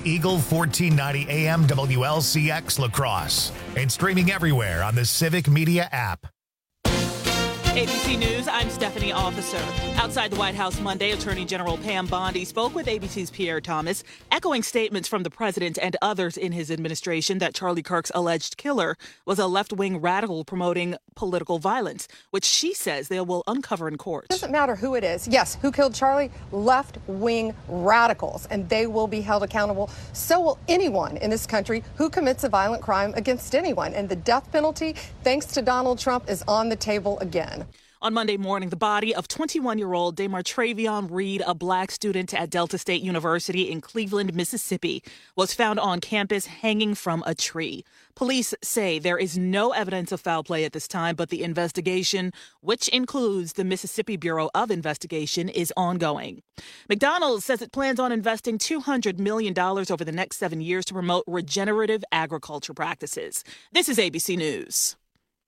Eagle 1490 AM WLCX La Crosse and streaming everywhere on the Civic Media app. ABC News, I'm Stephanie Officer. Outside the White House Monday, Attorney General Pam Bondi spoke with ABC's Pierre Thomas, echoing statements from the president and others in his administration that Charlie Kirk's alleged killer was a left-wing radical promoting political violence, which she says they will uncover in court. It doesn't matter who it is. Yes, who killed Charlie? Left-wing radicals, and they will be held accountable. So will anyone in this country who commits a violent crime against anyone. And the death penalty, thanks to Donald Trump, is on the table again. On Monday morning, the body of 21-year-old Damartravion Reed, a black student at Delta State University in Cleveland, Mississippi, was found on campus hanging from a tree. Police say there is no evidence of foul play at this time, but the investigation, which includes the Mississippi Bureau of Investigation, is ongoing. McDonald's says it plans on investing $200 million over the next 7 years to promote regenerative agriculture practices. This is ABC News.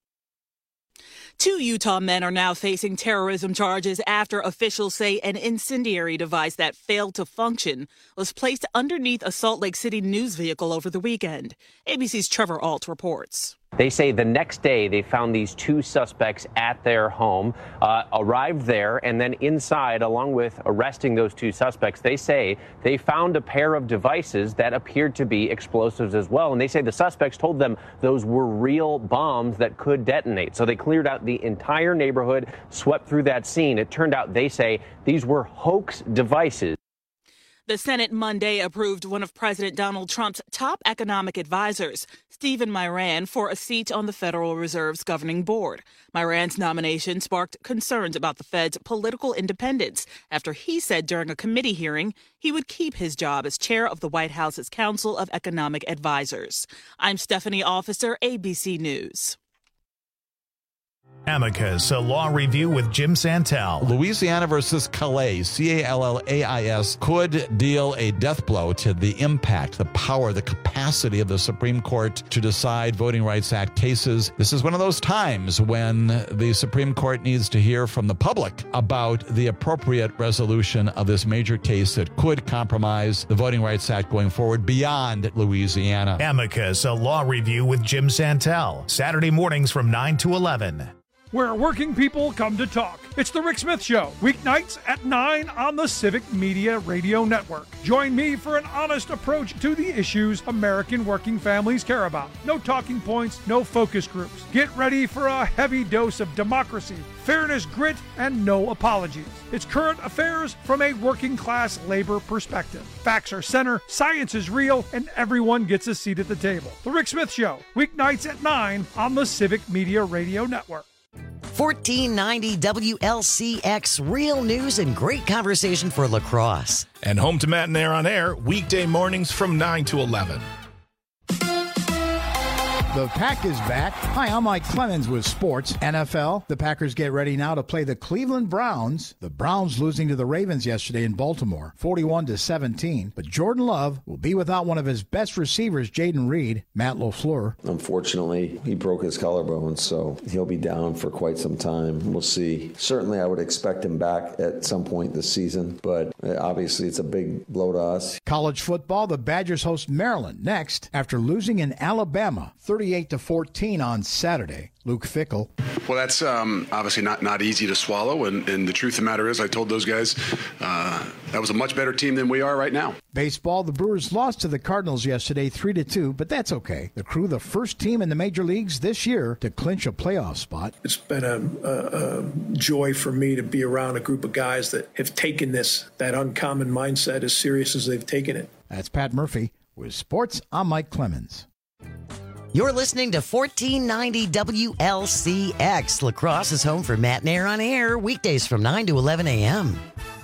2 Utah men are now facing terrorism charges after officials say an incendiary device that failed to function was placed underneath a Salt Lake City news vehicle over the weekend. ABC's Trevor Ault reports. They say the next day they found these 2 suspects at their home, arrived there, and then inside, along with arresting those 2 suspects, they say they found a pair of devices that appeared to be explosives as well. And they say the suspects told them those were real bombs that could detonate. So they cleared out the entire neighborhood, swept through that scene. It turned out, they say, these were hoax devices. The Senate Monday approved one of President Donald Trump's top economic advisors, Stephen Miran, for a seat on the Federal Reserve's governing board. Miran's nomination sparked concerns about the Fed's political independence after he said during a committee hearing he would keep his job as chair of the White House's Council of Economic Advisors. I'm Stephanie Officer, ABC News. Amicus, a law review with Jim Santel. Louisiana versus Calais, Callais, could deal a death blow to the impact, the power, the capacity of the Supreme Court to decide Voting Rights Act cases. This is one of those times when the Supreme Court needs to hear from the public about the appropriate resolution of this major case that could compromise the Voting Rights Act going forward beyond Louisiana. Amicus, a law review with Jim Santel. Saturday mornings from 9 to 11. Where working people come to talk. It's The Rick Smith Show, weeknights at 9 on the Civic Media Radio Network. Join me for an honest approach to the issues American working families care about. No talking points, no focus groups. Get ready for a heavy dose of democracy, fairness, grit, and no apologies. It's current affairs from a working class labor perspective. Facts are center, science is real, and everyone gets a seat at the table. The Rick Smith Show, weeknights at 9 on the Civic Media Radio Network. 1490 WLCX, real news and great conversation for La Crosse. And home to Matt and Air on Air, weekday mornings from 9 to 11. The Pack is back. Hi, I'm Mike Clemens with sports. NFL, the Packers get ready now to play the Cleveland Browns. The Browns losing to the Ravens yesterday in Baltimore, 41-17. But Jordan Love will be without one of his best receivers, Jaden Reed. Matt LaFleur. Unfortunately, he broke his collarbone, so he'll be down for quite some time. We'll see. Certainly, I would expect him back at some point this season, but obviously it's a big blow to us. College football, the Badgers host Maryland next after losing in Alabama, 38-14 on Saturday. Luke Fickell. Well, that's obviously not easy to swallow, and the truth of the matter is I told those guys that was a much better team than we are right now. Baseball, the Brewers lost to the Cardinals yesterday 3-2, but that's okay. The Crew, the first team in the major leagues this year to clinch a playoff spot. It's been a joy for me to be around a group of guys that have taken that uncommon mindset as serious as they've taken it. That's Pat Murphy with Sports. I'm Mike Clemens. You're listening to 1490 WLCX. La Crosse is home for Matt and Air on Air, weekdays from 9 to 11 a.m.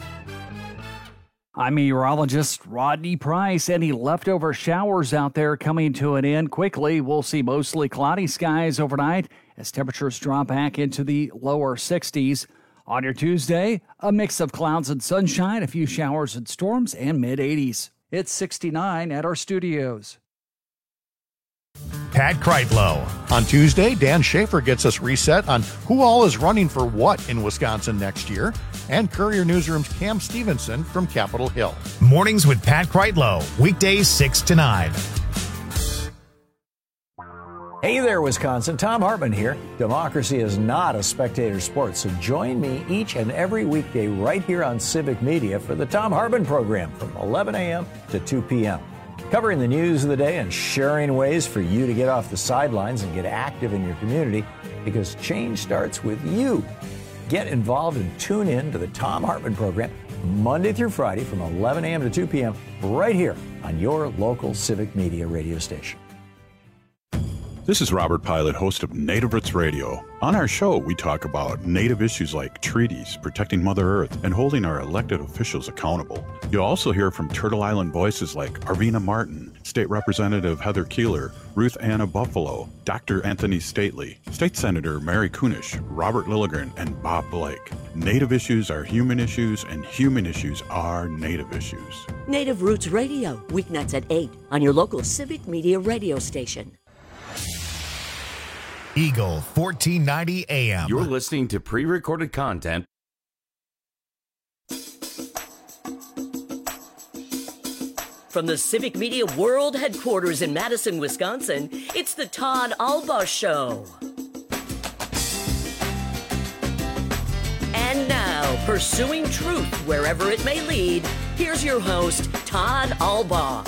I'm meteorologist Rodney Price. Any leftover showers out there coming to an end quickly. We'll see mostly cloudy skies overnight as temperatures drop back into the lower 60s. On your Tuesday, a mix of clouds and sunshine, a few showers and storms, and mid-80s. It's 69 at our studios. Pat Kreitlow. On Tuesday, Dan Schaefer gets us reset on who all is running for what in Wisconsin next year, and Courier Newsroom's Cam Stevenson from Capitol Hill. Mornings with Pat Kreitlow, weekdays 6 to 9. Hey there, Wisconsin. Tom Hartman here. Democracy is not a spectator sport, so join me each and every weekday right here on Civic Media for the Tom Hartman program from 11 a.m. to 2 p.m. Covering the news of the day and sharing ways for you to get off the sidelines and get active in your community, because change starts with you. Get involved and tune in to the Tom Hartman program Monday through Friday from 11 a.m. to 2 p.m. right here on your local Civic Media radio station. This is Robert Pilot, host of Native Roots Radio. On our show, we talk about Native issues like treaties, protecting Mother Earth, and holding our elected officials accountable. You'll also hear from Turtle Island voices like Arvina Martin, State Representative Heather Keeler, Ruth Anna Buffalo, Dr. Anthony Stately, State Senator Mary Kunish, Robert Lilligren, and Bob Blake. Native issues are human issues, and human issues are Native issues. Native Roots Radio, weeknights at 8 on your local Civic Media radio station. Eagle 1490 AM. You're listening to pre-recorded content. From the Civic Media World Headquarters in Madison, Wisconsin, it's the Todd Albaugh Show. And now, pursuing truth wherever it may lead, here's your host, Todd Albaugh.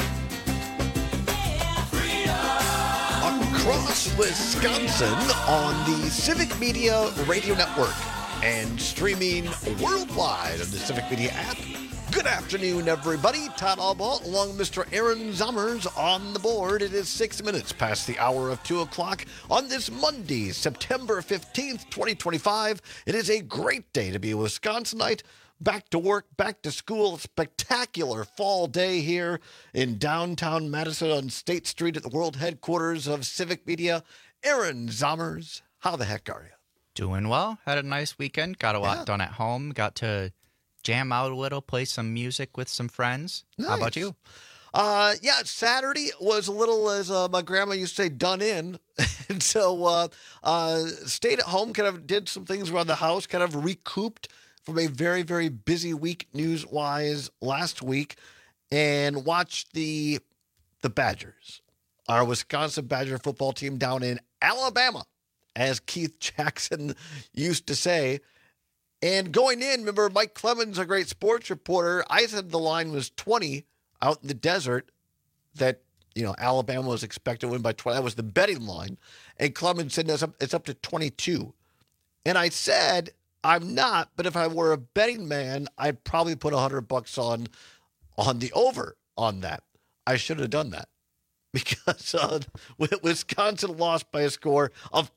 Across Wisconsin on the Civic Media Radio Network and streaming worldwide on the Civic Media app. Good afternoon, everybody. Todd Albaugh along with Mr. Aaron Zommers on the board. It is 6 minutes past the hour of 2 o'clock on this Monday, September 15th, 2025. It is a great day to be a Wisconsinite. Back to work, back to school. Spectacular fall day here in downtown Madison on State Street at the world headquarters of Civic Media. Aaron Zommers, how the heck are you? Doing well. Had a nice weekend. Got a lot done at home. Got to jam out a little, play some music with some friends. Nice. How about you? Yeah, Saturday was a little, as my grandma used to say, done in. And so stayed at home, kind of did some things around the house, kind of recouped from a very, very busy week news-wise last week, and watched the Badgers, our Wisconsin Badger football team down in Alabama, as Keith Jackson used to say. And going in, remember Mike Clemens, a great sports reporter, I said the line was 20 out in the desert, that, you know, Alabama was expected to win by 20. That was the betting line. And Clemens said it's up to 22. And I said, I'm not, but if I were a betting man, I'd probably put $100 on the over on that. I should have done that, because Wisconsin lost by a score of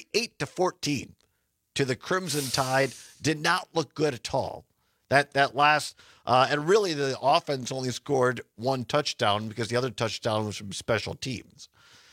38-14 to the Crimson Tide. Did not look good at all. That last and really the offense only scored one touchdown, because the other touchdown was from special teams.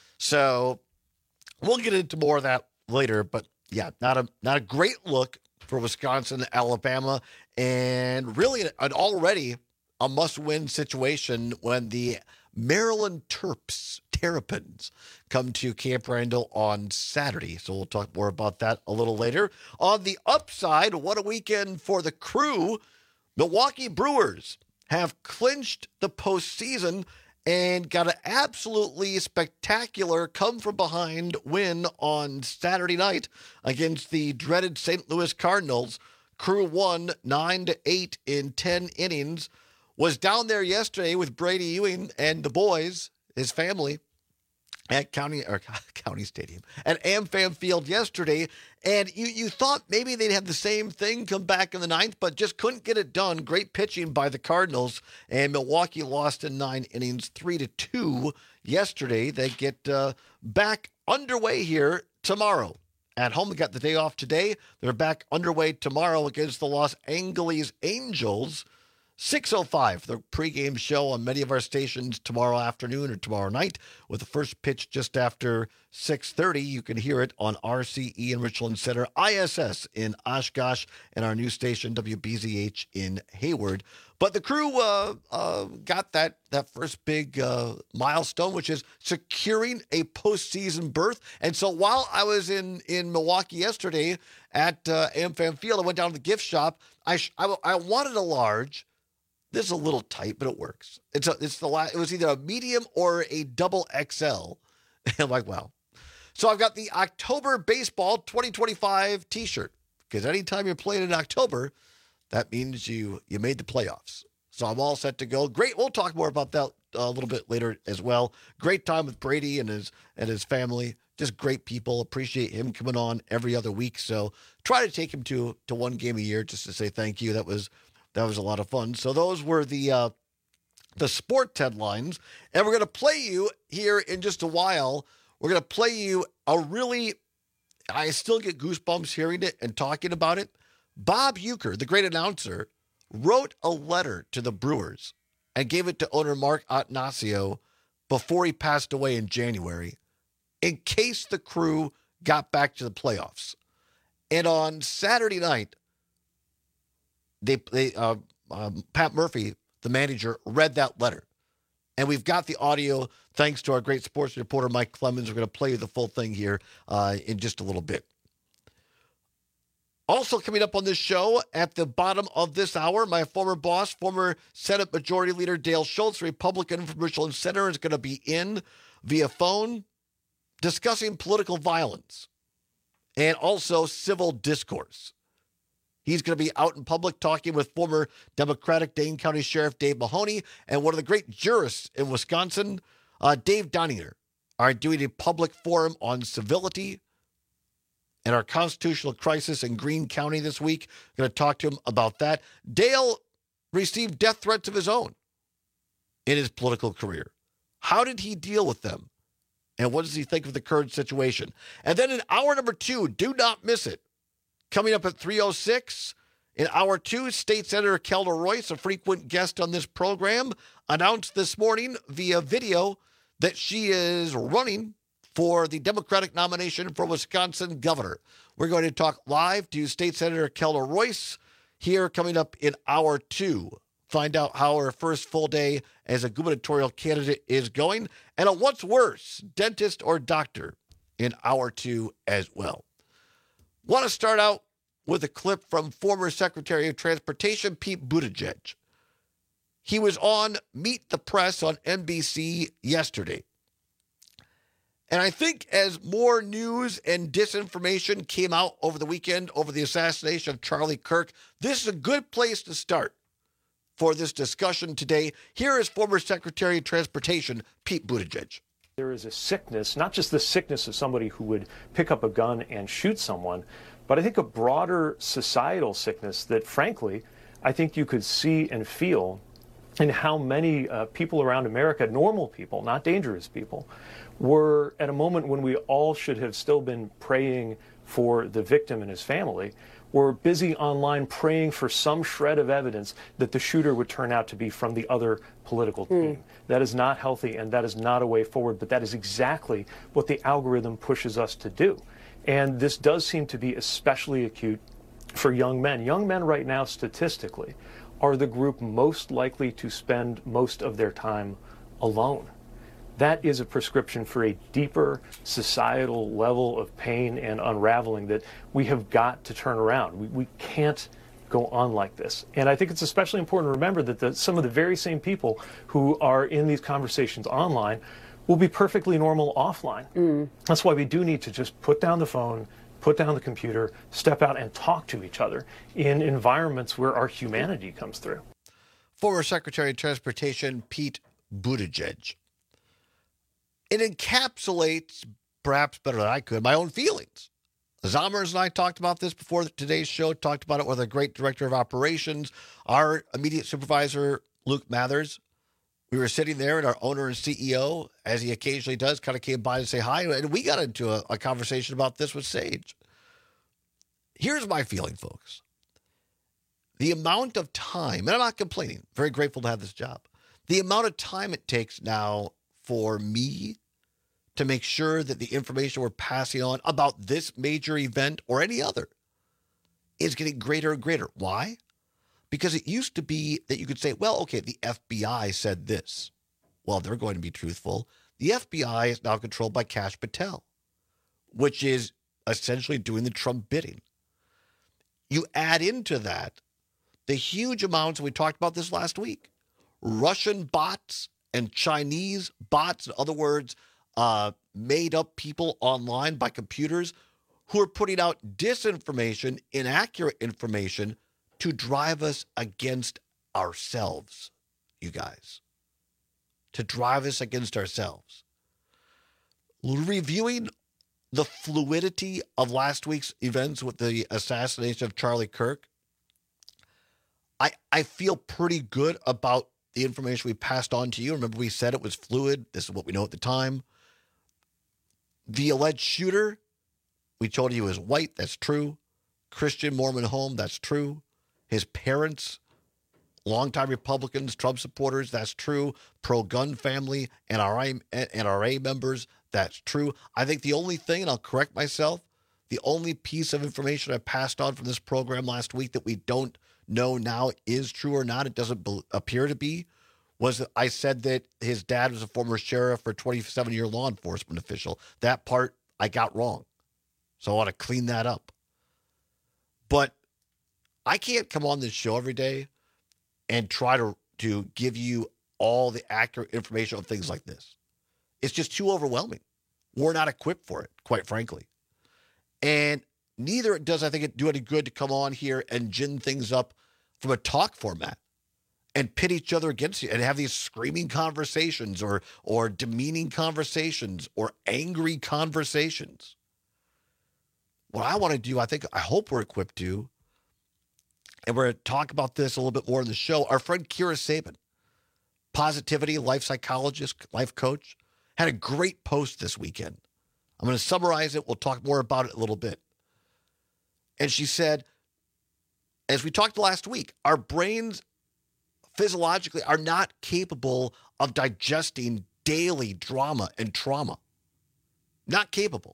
So we'll get into more of that later. But yeah, not a great look for Wisconsin, Alabama, and really an already a must-win situation when the Maryland Terrapins come to Camp Randall on Saturday. So we'll talk more about that a little later. On the upside, what a weekend for the Crew. Milwaukee Brewers have clinched the postseason and got an absolutely spectacular come-from-behind win on Saturday night against the dreaded St. Louis Cardinals. Crew won 9-8 in 10 innings. Was down there yesterday with Brady Ewing and the boys, his family, at County Stadium, at AmFam Field yesterday. And you thought maybe they'd have the same thing come back in the ninth, but just couldn't get it done. Great pitching by the Cardinals, and Milwaukee lost in 9 innings, 3-2 yesterday. They get back underway here tomorrow. At home, they got the day off today. They're back underway tomorrow against the Los Angeles Angels. 6:05, the pregame show on many of our stations tomorrow afternoon or tomorrow night, with the first pitch just after 6:30. You can hear it on RCE in Richland Center, ISS in Oshkosh, and our new station, WBZH in Hayward. But the Crew got that first big milestone, which is securing a postseason berth. And so while I was in Milwaukee yesterday at AmFam Field, I went down to the gift shop. I wanted a large. This is a little tight, but it works. It was either a medium or a double XL. And I'm like, wow. So I've got the October Baseball 2025 T-shirt, because anytime you're playing in October, that means you made the playoffs. So I'm all set to go. Great. We'll talk more about that a little bit later as well. Great time with Brady and his family. Just great people. Appreciate him coming on every other week. So try to take him to one game a year just to say thank you. That was a lot of fun. So those were the sports headlines. And we're going to play you here in just a while. We're going to play you I still get goosebumps hearing it and talking about it. Bob Uecker, the great announcer, wrote a letter to the Brewers and gave it to owner Mark Attanasio before he passed away in January, in case the Crew got back to the playoffs. And on Saturday night, Pat Murphy, the manager, read that letter. And we've got the audio thanks to our great sports reporter, Mike Clemens. We're going to play you the full thing here in just a little bit. Also coming up on this show at the bottom of this hour, my former boss, former Senate Majority Leader Dale Schultz, Republican from Richland Center, is going to be in via phone discussing political violence and also civil discourse. He's going to be out in public talking with former Democratic Dane County Sheriff Dave Mahoney and one of the great jurists in Wisconsin, Dave Donninger, are doing a public forum on civility and our constitutional crisis in Greene County this week. I'm going to talk to him about that. Dale received death threats of his own in his political career. How did he deal with them? And what does he think of the current situation? And then in hour number 2, do not miss it. Coming up at 3:06, in hour 2, State Senator Kelda Royce, a frequent guest on this program, announced this morning via video that she is running for the Democratic nomination for Wisconsin governor. We're going to talk live to State Senator Kelda Royce here coming up in hour 2. Find out how her first full day as a gubernatorial candidate is going. And a what's worse, dentist or doctor, in hour 2 as well. Want to start out with a clip from former Secretary of Transportation Pete Buttigieg. He was on Meet the Press on NBC yesterday. And I think as more news and disinformation came out over the weekend over the assassination of Charlie Kirk, this is a good place to start for this discussion today. Here is former Secretary of Transportation Pete Buttigieg. There is a sickness, not just the sickness of somebody who would pick up a gun and shoot someone, but I think a broader societal sickness that, frankly, I think you could see and feel in how many people around America, normal people, not dangerous people, were at a moment when we all should have still been praying for the victim and his family, were busy online praying for some shred of evidence that the shooter would turn out to be from the other political team. That is not healthy, and that is not a way forward, but that is exactly what the algorithm pushes us to do. And this does seem to be especially acute for young men. Young men right now, statistically, are the group most likely to spend most of their time alone. That is a prescription for a deeper societal level of pain and unraveling that we have got to turn around. We can't go on like this. And I think it's especially important to remember that some of the very same people who are in these conversations online will be perfectly normal offline. That's why we do need to just put down the phone, put down the computer, step out and talk to each other in environments where our humanity comes through. Former Secretary of Transportation Pete Buttigieg. It encapsulates, perhaps better than I could, my own feelings. Zommers and I talked about this before today's show, talked about it with a great director of operations, our immediate supervisor, Luke Mathers. We were sitting there, and our owner and CEO, as he occasionally does, kind of came by and say hi, and we got into a conversation about this with Sage. Here's my feeling, folks. The amount of time, and I'm not complaining, very grateful to have this job, the amount of time it takes now for me to make sure that the information we're passing on about this major event or any other is getting greater and greater. Why? Because it used to be that you could say, well, okay, the FBI said this. Well, they're going to be truthful. The FBI is now controlled by Kash Patel, which is essentially doing the Trump bidding. You add into that the huge amounts, we talked about this last week, Russian bots and Chinese bots, in other words, made up people online by computers who are putting out disinformation, inaccurate information to drive us against ourselves, you guys. To drive us against ourselves. Reviewing the fluidity of last week's events with the assassination of Charlie Kirk, I feel pretty good about the information we passed on to you. Remember, we said it was fluid. This is what we know at the time. The alleged shooter, we told you he was white. That's true. Christian Mormon home. That's true. His parents, longtime Republicans, Trump supporters. That's true. Pro-gun family, NRA members. That's true. I think the only thing, and I'll correct myself, the only piece of information I passed on from this program last week that we don't know now is true or not, it doesn't appear to be, was that I said that his dad was a former sheriff or 27-year law enforcement official. That part I got wrong. So I want to clean that up. But I can't come on this show every day and try to give you all the accurate information on things like this. It's just too overwhelming. We're not equipped for it, quite frankly. And neither does I think it do any good to come on here and gin things up from a talk format and pit each other against you and have these screaming conversations or demeaning conversations or angry conversations. What I want to do, I hope we're equipped to, and we're going to talk about this a little bit more in the show. Our friend Kira Sabin, positivity, life psychologist, life coach, had a great post this weekend. I'm going to summarize it. We'll talk more about it in a little bit. And she said, as we talked last week, our brains physiologically are not capable of digesting daily drama and trauma. Not capable.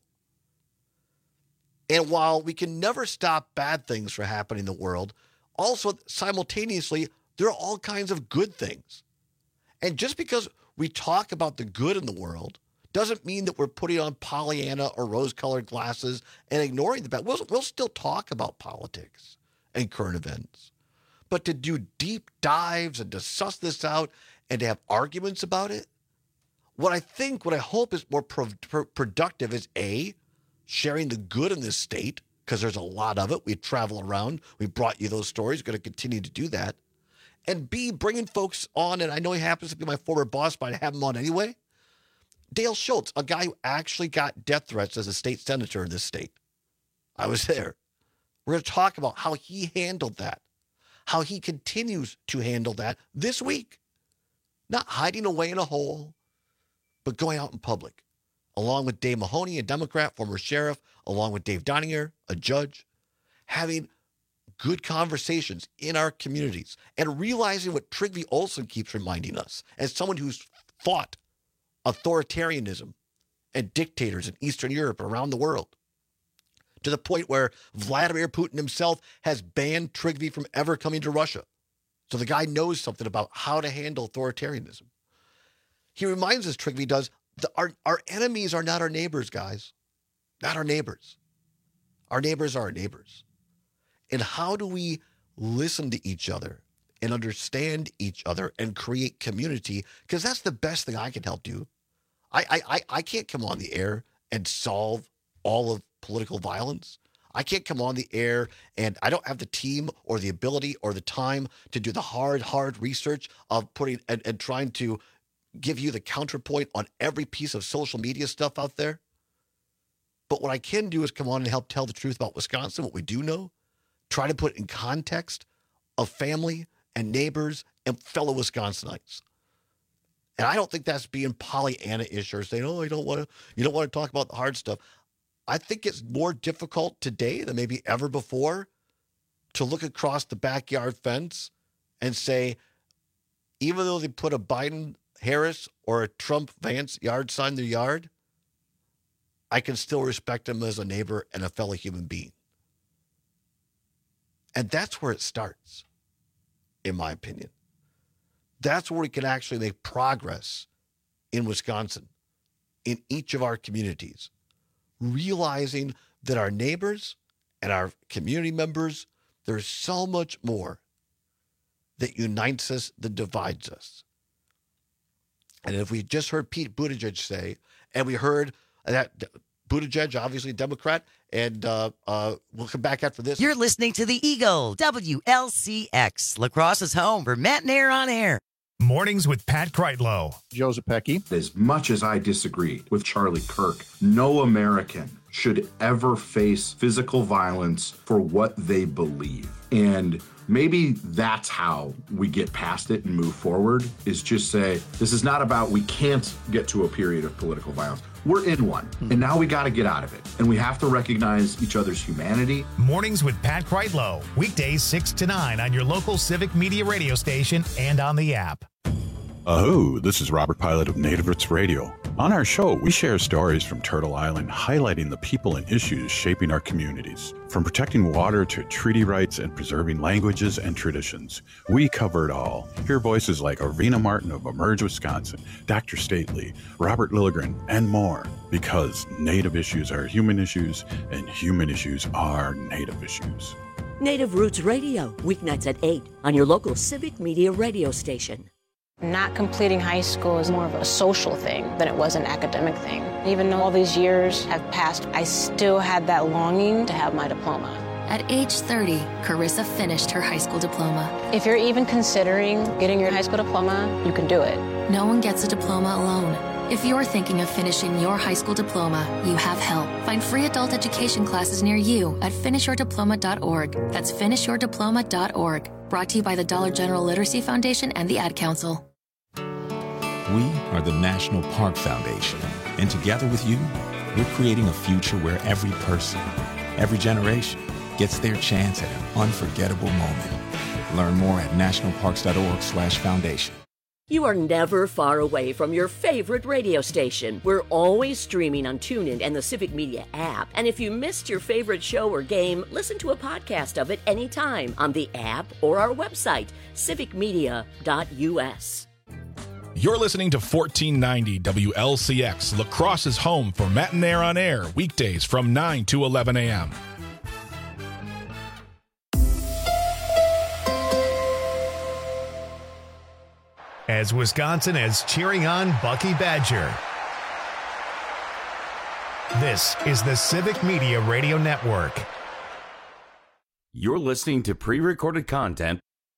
And while we can never stop bad things from happening in the world, also simultaneously, there are all kinds of good things. And just because we talk about the good in the world doesn't mean that we're putting on Pollyanna or rose-colored glasses and ignoring the bad. We'll still talk about politics and current events. But to do deep dives and to suss this out and to have arguments about it, what I hope is more productive is A, sharing the good in this state, because there's a lot of it. We travel around. We brought you those stories. We're going to continue to do that. And B, bringing folks on, and I know he happens to be my former boss, but I have him on anyway. Dale Schultz, a guy who actually got death threats as a state senator in this state. I was there. We're going to talk about how he handled that, how he continues to handle that this week. Not hiding away in a hole, but going out in public, along with Dave Mahoney, a Democrat, former sheriff, along with Dave Donninger, a judge, having good conversations in our communities and realizing what Trygve Olsen keeps reminding us as someone who's fought authoritarianism and dictators in Eastern Europe and around the world, to the point where Vladimir Putin himself has banned Trygve from ever coming to Russia. So the guy knows something about how to handle authoritarianism. He reminds us, Trygve does, that our enemies are not our neighbors, guys. Not our neighbors. Our neighbors are our neighbors. And how do we listen to each other and understand each other and create community? Because that's the best thing I can help do. I can't come on the air and solve all of political violence. I can't come on the air and I don't have the team or the ability or the time to do the hard research of putting and trying to give you the counterpoint on every piece of social media stuff out there. But what I can do is come on and help tell the truth about Wisconsin, what we do know, try to put it in context of family and neighbors and fellow Wisconsinites. And I don't think that's being Pollyanna-ish or saying, oh, you don't want to talk about the hard stuff. I think it's more difficult today than maybe ever before to look across the backyard fence and say, even though they put a Biden-Harris or a Trump-Vance yard sign in their yard, I can still respect them as a neighbor and a fellow human being. And that's where it starts. in my opinion. That's where we can actually make progress in Wisconsin, in each of our communities, realizing that our neighbors and our community members, there's so much more that unites us than divides us. And if we just heard Pete Buttigieg say, and we heard that Buttigieg, obviously Democrat, and we'll come back after this. You're listening to the Eagle, WLCX, Lacrosse's home for Matt and Air on Air. Mornings with Pat Kreitlow. Joe Zepecki. As much as I disagree with Charlie Kirk, no American should ever face physical violence for what they believe. And maybe that's how we get past it and move forward, is just say, this is not about we can't get to a period of political violence. We're in one, and now we got to get out of it. And we have to recognize each other's humanity. Mornings with Pat Kreitlow. Weekdays 6 to 9 on your local Civic Media radio station and on the app. Oh, this is Robert Pilot of Native Roots Radio. On our show, we share stories from Turtle Island highlighting the people and issues shaping our communities. From protecting water to treaty rights and preserving languages and traditions, we cover it all. Hear voices like Arvina Martin of Emerge Wisconsin, Dr. Stately, Robert Lilligren, and more. Because Native issues are human issues, and human issues are Native issues. Native Roots Radio, weeknights at 8 on your local Civic Media radio station. Not completing high school is more of a social thing than it was an academic thing. Even though all these years have passed, I still had that longing to have my diploma. At age 30, Carissa finished her high school diploma. If you're even considering getting your high school diploma, you can do it. No one gets a diploma alone. If you're thinking of finishing your high school diploma, you have help. Find free adult education classes near you at finishyourdiploma.org. That's finishyourdiploma.org. Brought to you by the Dollar General Literacy Foundation and the Ad Council. We are the National Park Foundation, and together with you, we're creating a future where every person, every generation, gets their chance at an unforgettable moment. Learn more at nationalparks.org/foundation. You are never far away from your favorite radio station. We're always streaming on TuneIn and the Civic Media app. And if you missed your favorite show or game, listen to a podcast of it anytime on the app or our website, civicmedia.us. You're listening to 1490 WLCX, Lacrosse's home for Matt and Air on Air, weekdays from 9 to 11 a.m. As Wisconsin is cheering on Bucky Badger. This is the Civic Media Radio Network. You're listening to pre-recorded content.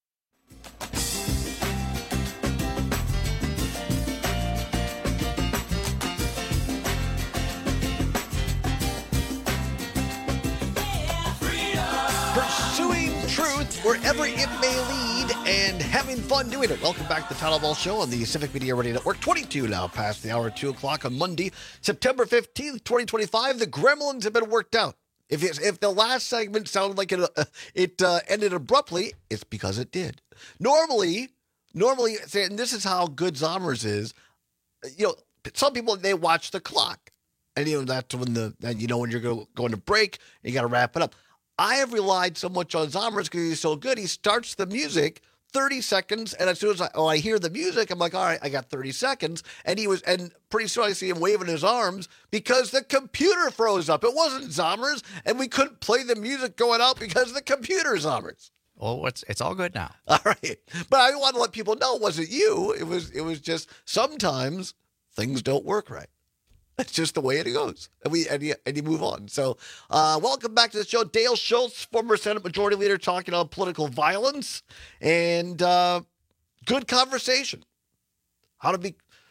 Pursuing truth wherever it may lead and having fun doing it. Welcome back to the Town Hall Show on the Civic Media Radio Network. 22 now past the hour, 2 o'clock on Monday, September 15th, 2025. The gremlins have been worked out. If the last segment sounded like it ended abruptly, it's because it did. Normally, and this is how good Zommers is, some people, they watch the clock. And, that's when when you're going to break, you got to wrap it up. I have relied so much on Zommers because he's so good. He starts the music 30 seconds, and as soon as I hear the music, I'm like, all right, I got 30 seconds. And pretty soon I see him waving his arms because the computer froze up. It wasn't Zommers, and we couldn't play the music going out because the computer's Zommers. Well, it's all good now. All right, but I want to let people know it wasn't you. It was just sometimes things don't work right. That's just the way it goes. And you move on. So welcome back to the show. Dale Schultz, former Senate Majority Leader, talking on political violence and good conversation. How to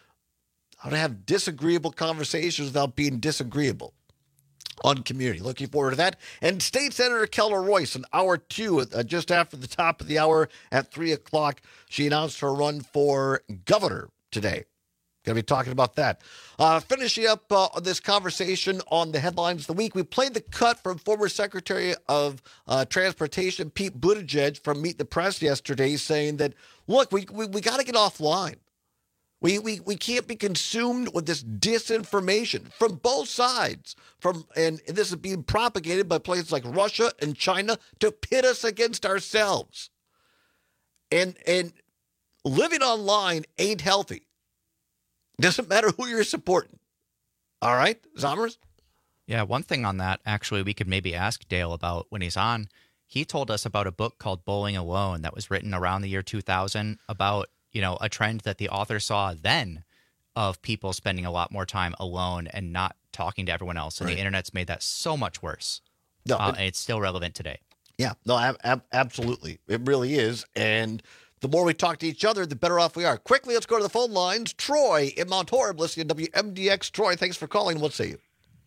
have disagreeable conversations without being disagreeable on community. Looking forward to that. And State Senator Keller Royce in hour 2, just after the top of the hour at 3 o'clock, she announced her run for governor today. Going to be talking about that. Finishing up this conversation on the headlines of the week, we played the cut from former Secretary of Transportation Pete Buttigieg from Meet the Press yesterday saying that, look, we got to get offline. We can't be consumed with this disinformation from both sides. And this is being propagated by places like Russia and China to pit us against ourselves. And living online ain't healthy. Doesn't matter who you're supporting. All right, Zommers? Yeah, one thing on that, actually, we could maybe ask Dale about when he's on. He told us about a book called Bowling Alone that was written around the year 2000 about, a trend that the author saw then of people spending a lot more time alone and not talking to everyone else. And the internet's made that so much worse. No, and it's still relevant today. Yeah, no, absolutely. It really is. And the more we talk to each other, the better off we are. Quickly, let's go to the phone lines. Troy in Mount Horeb, listening to WMDX. Troy, thanks for calling. What say you?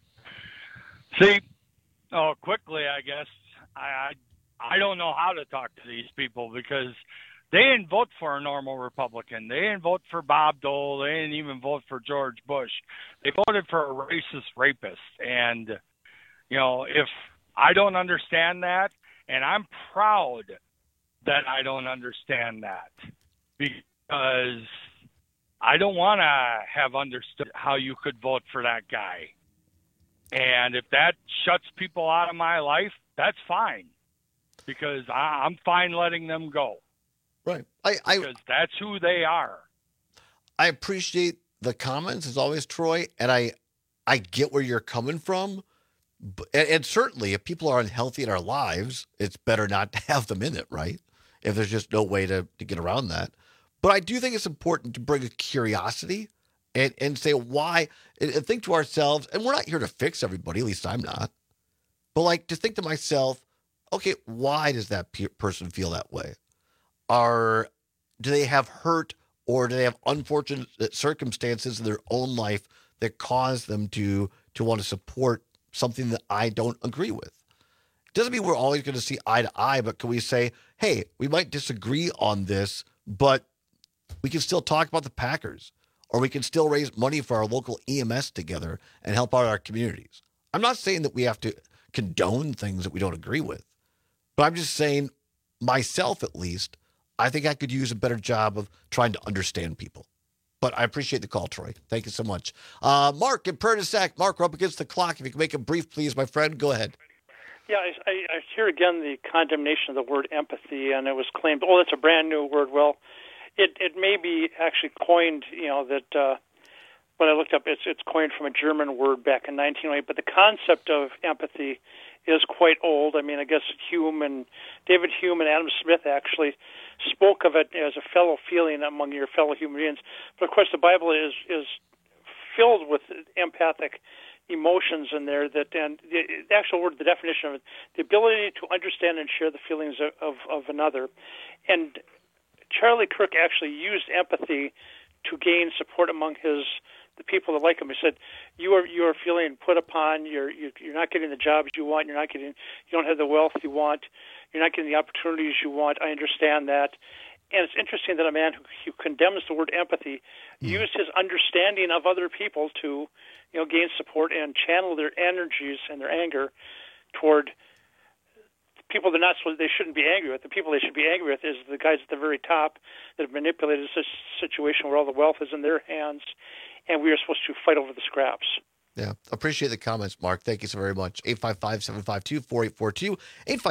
Quickly, I guess. I don't know how to talk to these people because they didn't vote for a normal Republican. They didn't vote for Bob Dole. They didn't even vote for George Bush. They voted for a racist rapist. And, if I don't understand that, and I'm proud that I don't understand that, because I don't want to have understood how you could vote for that guy. And if that shuts people out of my life, that's fine, because I'm fine letting them go. Right. Because that's who they are. I appreciate the comments, as always, Troy, and I get where you're coming from. And certainly, if people are unhealthy in our lives, it's better not to have them in it, right? If there's just no way to get around that. But I do think it's important to bring a curiosity and say why, and think to ourselves, and we're not here to fix everybody, at least I'm not, but to think to myself, okay, why does that person feel that way? Do they have hurt, or do they have unfortunate circumstances in their own life that cause them to want to support something that I don't agree with? It doesn't mean we're always going to see eye to eye, but can we say, hey, we might disagree on this, but we can still talk about the Packers, or we can still raise money for our local EMS together and help out our communities. I'm not saying that we have to condone things that we don't agree with, but I'm just saying, myself at least, I think I could use a better job of trying to understand people. But I appreciate the call, Troy. Thank you so much. Mark in Prairie du Sac. Mark, we're up against the clock. If you can make it brief, please, my friend. Go ahead. Yeah, I hear again the condemnation of the word empathy, and it was claimed, that's a brand new word. Well, it may be actually coined, that when I looked up, it's coined from a German word back in 1908, but the concept of empathy is quite old. I mean, I guess David Hume and Adam Smith actually spoke of it as a fellow feeling among your fellow human beings. But of course, the Bible is filled with empathic emotions in there, and the actual word, the definition of it, the ability to understand and share the feelings of another. And Charlie Kirk actually used empathy to gain support among the people that like him. He said, "You are feeling put upon. You're not getting the jobs you want. You don't have the wealth you want. You're not getting the opportunities you want. I understand that." And it's interesting that a man who condemns the word empathy used his understanding of other people to, gain support and channel their energies and their anger toward people they shouldn't be angry with. The people they should be angry with is the guys at the very top that have manipulated this situation where all the wealth is in their hands, and we are supposed to fight over the scraps. Yeah, appreciate the comments, Mark. Thank you so very much. 855-752-4842,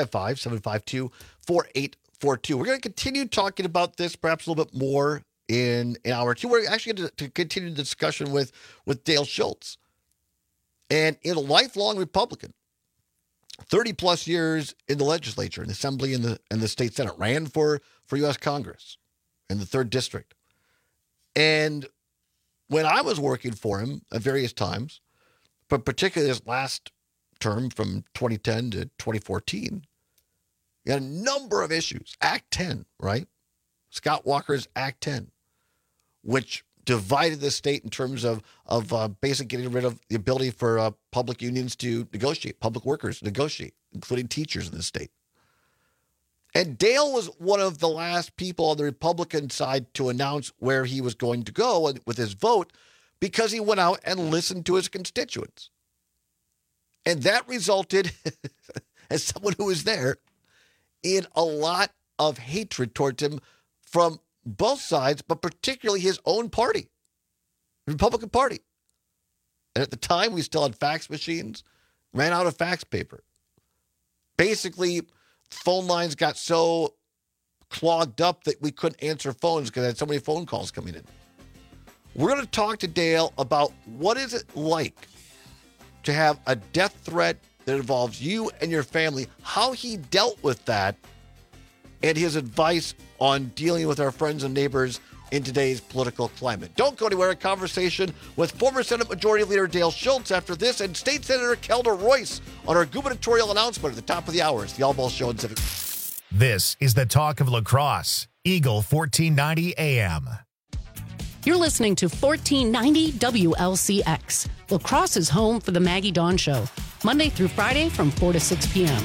855-752-4842. We're going to continue talking about this perhaps a little bit more in hour two. We're actually going to continue the discussion with Dale Schultz. And in a lifelong Republican, 30-plus years in the legislature, in the Assembly, and the State Senate, ran for U.S. Congress in the 3rd District. And when I was working for him at various times, but particularly this last term from 2010 to 2014, we had a number of issues. Act 10, right? Scott Walker's Act 10, which divided the state in terms of basically getting rid of the ability for public unions to negotiate, public workers to negotiate, including teachers in the state. And Dale was one of the last people on the Republican side to announce where he was going to go with his vote, because he went out and listened to his constituents. And that resulted, as someone who was there, in a lot of hatred towards him from both sides, but particularly his own party, the Republican Party. And at the time, we still had fax machines, ran out of fax paper. Basically, phone lines got so clogged up that we couldn't answer phones because I had so many phone calls coming in. We're going to talk to Dale about what is it like to have a death threat that involves you and your family, how he dealt with that, and his advice on dealing with our friends and neighbors in today's political climate. Don't go anywhere. A conversation with former Senate Majority Leader Dale Schultz after this, and State Senator Kelda Royce on our gubernatorial announcement at the top of the hour. It's the All Ball Show in Civic. This is the talk of La Crosse, Eagle 1490 AM. You're listening to 1490 WLCX. La Crosse is home for the Maggie Dawn Show, Monday through Friday from 4 to 6 p.m.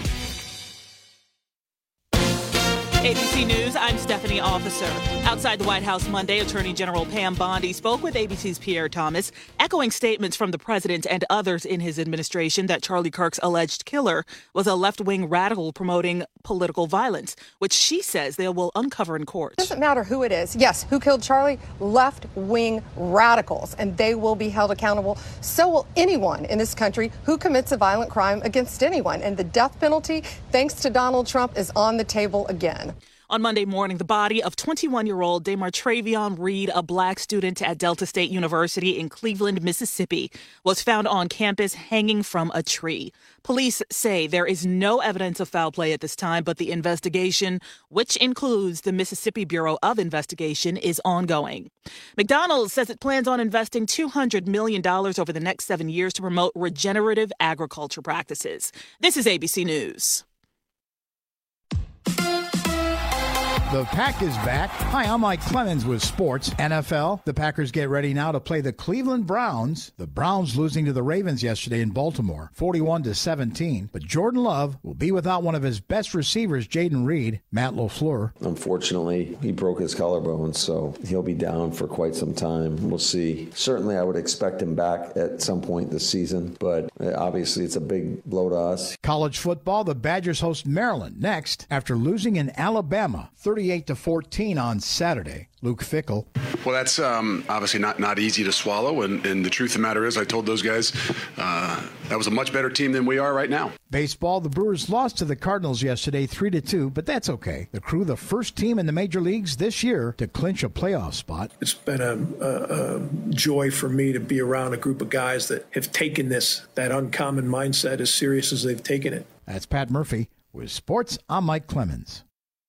ABC News, I'm Stephanie Officer. Outside the White House Monday, Attorney General Pam Bondi spoke with ABC's Pierre Thomas, echoing statements from the president and others in his administration that Charlie Kirk's alleged killer was a left-wing radical promoting political violence, which she says they will uncover in court. It doesn't matter who it is. Yes, who killed Charlie? Left-wing radicals, and they will be held accountable. So will anyone in this country who commits a violent crime against anyone. And the death penalty, thanks to Donald Trump, is on the table again. On Monday morning, the body of 21-year-old Damartravion Reed, a black student at Delta State University in Cleveland, Mississippi, was found on campus hanging from a tree. Police say there is no evidence of foul play at this time, but the investigation, which includes the Mississippi Bureau of Investigation, is ongoing. McDonald's says it plans on investing $200 million over the next 7 years to promote regenerative agriculture practices. This is ABC News. The Pack is back. Hi, I'm Mike Clemens with sports. NFL, the Packers get ready now to play the Cleveland Browns. The Browns losing to the Ravens yesterday in Baltimore, 41-17. But Jordan Love will be without one of his best receivers, Jaden Reed. Matt LaFleur. Unfortunately, he broke his collarbone, so he'll be down for quite some time. We'll see. Certainly, I would expect him back at some point this season, but obviously it's a big blow to us. College football, the Badgers host Maryland next after losing in Alabama, 38-14 on Saturday. Luke Fickell. Well, that's obviously not easy to swallow, and the truth of the matter is I told those guys that was a much better team than we are right now. Baseball, the Brewers lost to the Cardinals yesterday 3-2, but that's okay. The Crew, the first team in the major leagues this year to clinch a playoff spot. It's been a joy for me to be around a group of guys that have taken that uncommon mindset as serious as they've taken it. That's Pat Murphy. With sports, I'm Mike Clemens.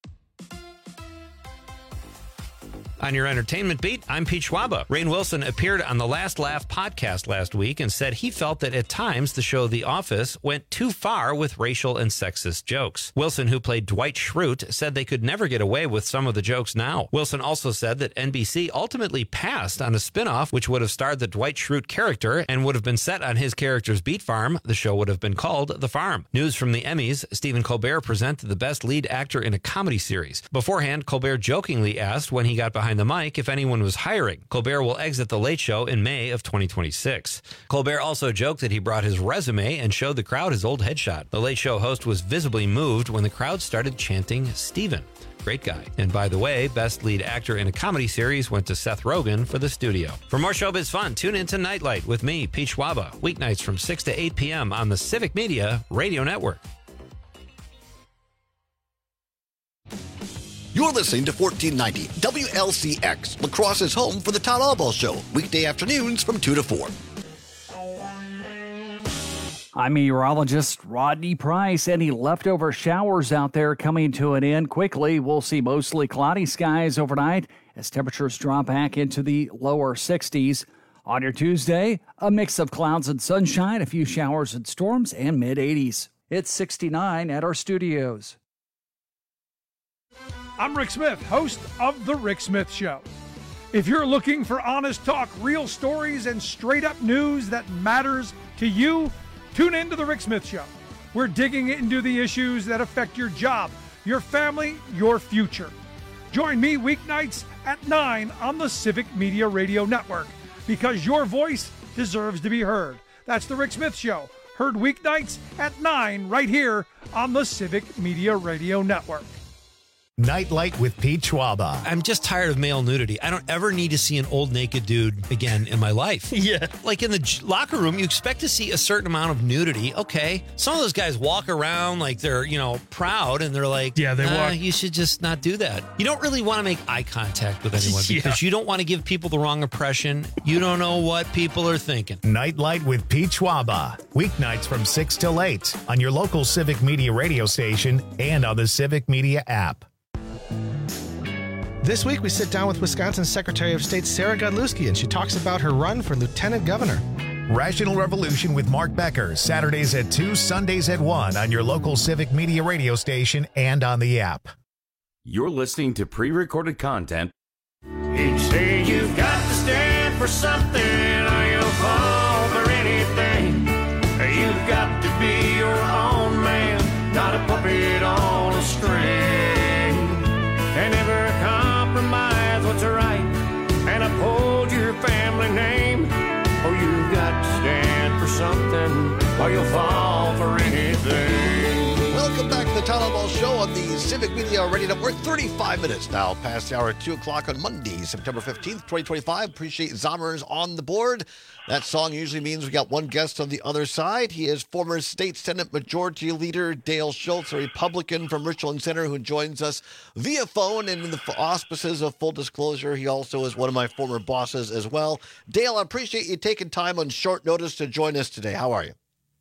On your entertainment beat, I'm Pete Schwaba. Rainn Wilson appeared on the Last Laugh podcast last week and said he felt that at times the show The Office went too far with racial and sexist jokes. Wilson, who played Dwight Schrute, said they could never get away with some of the jokes now. Wilson also said that NBC ultimately passed on a spinoff which would have starred the Dwight Schrute character and would have been set on his character's beat farm. The show would have been called The Farm. News from the Emmys, Stephen Colbert presented the Best Lead Actor in a Comedy Series. Beforehand, Colbert jokingly asked when he got behind the mic if anyone was hiring. Colbert will exit The Late Show in May of 2026. Colbert also joked that he brought his resume and showed the crowd his old headshot. The Late Show host was visibly moved when the crowd started chanting Steven. Great guy. And by the way, Best Lead Actor in a Comedy Series went to Seth Rogen for The Studio. For more showbiz fun, tune into Nightlight with me, Pete Schwaba, weeknights from 6 to 8 p.m. on the Civic Media Radio Network. You're listening to 1490 WLCX, La Crosse's home for the Todd Allball Show, weekday afternoons from 2 to 4. I'm meteorologist Rodney Price. Any leftover showers out there coming to an end quickly. We'll see mostly cloudy skies overnight as temperatures drop back into the lower 60s. On your Tuesday, a mix of clouds and sunshine, a few showers and storms, and mid-80s. It's 69 at our studios. I'm Rick Smith, host of The Rick Smith Show. If you're looking for honest talk, real stories, and straight-up news that matters to you, tune in to The Rick Smith Show. We're digging into the issues that affect your job, your family, your future. Join me weeknights at 9 on the Civic Media Radio Network, because your voice deserves to be heard. That's The Rick Smith Show, heard weeknights at 9 right here on the Civic Media Radio Network. Nightlight with Pete Schwaba. I'm just tired of male nudity. I don't ever need to see an old naked dude again in my life. Yeah. Like in the locker room, you expect to see a certain amount of nudity. Okay. Some of those guys walk around like they're, proud, and they're like, yeah, they walk. You should just not do that. You don't really want to make eye contact with anyone because you don't want to give people the wrong impression. You don't know what people are thinking. Nightlight with Pete Schwaba. Weeknights from 6 till 8 on your local Civic Media radio station and on the Civic Media app. This week, we sit down with Wisconsin Secretary of State Sarah Godlewski, and she talks about her run for lieutenant governor. Rational Revolution with Mark Becker, Saturdays at 2, Sundays at 1 on your local Civic Media radio station and on the app. You're listening to pre-recorded content. He'd say you've got to stand for something or you'll fall for anything. You've got to be your own man, not a puppet on a string. And never compromise what's right and uphold your family name. Oh, you've got to stand for something or you'll fall for anything. Welcome back to the Town Hall Show on the Civic Media Radio Network. 35 minutes now past the hour at 2 o'clock on Monday, September 15th, 2025. Appreciate Zommers on the board. That song usually means we got one guest on the other side. He is former State Senate Majority Leader Dale Schultz, a Republican from Richland Center who joins us via phone. And in the auspices of full disclosure, he also is one of my former bosses as well. Dale, I appreciate you taking time on short notice to join us today. How are you?